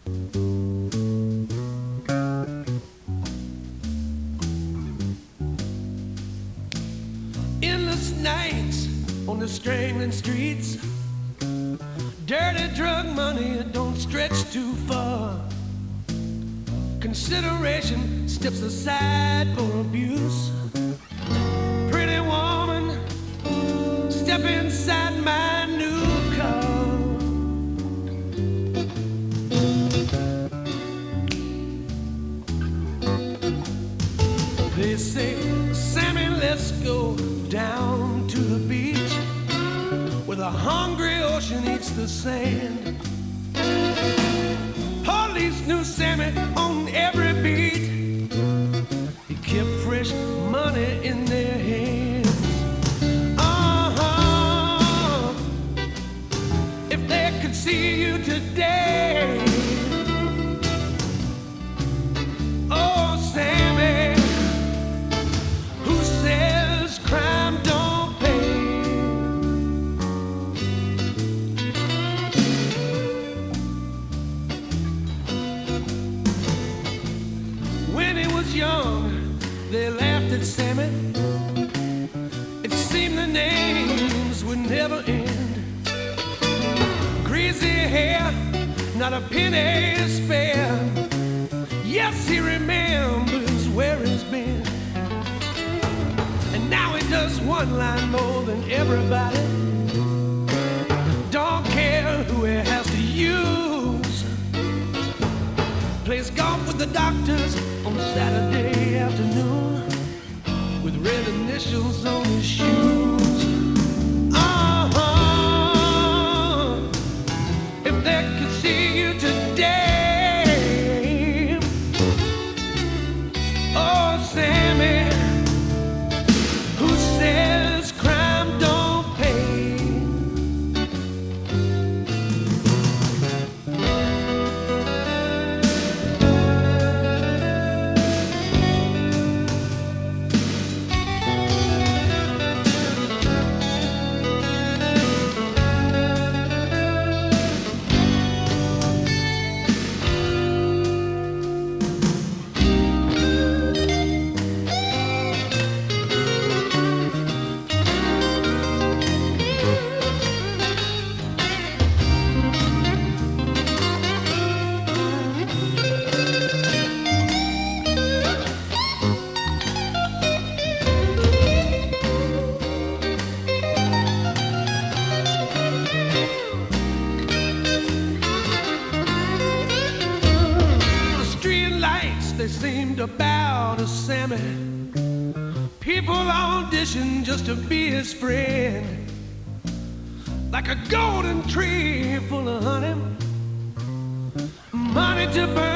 Endless nights on the strangling streets. Dirty drug money, it don't stretch too far. Consideration steps aside for abuse. Pretty woman, step inside my new car. They say, Sammy, let's go down to the beach where the hungry ocean eats the sand. Police knew Sammy on every beat. He kept fresh money in their hands. If they could see you today, oh Sammy, who says crime don't pay? When he was young, they laughed at Sammy. It seemed the names would never end. Greasy hair, not a penny to spare. Yes, he remembers where he's been. And now he does one line more than everybody. Don't care who he has to use. Plays golf with the doctors on Saturday afternoon with red initials on his shoes. If they could see you today, oh Sammy, who says crime don't pay? They seemed to bow to Sammy. People auditioned just to be his friend. Like a golden tree full of honey, money to burn.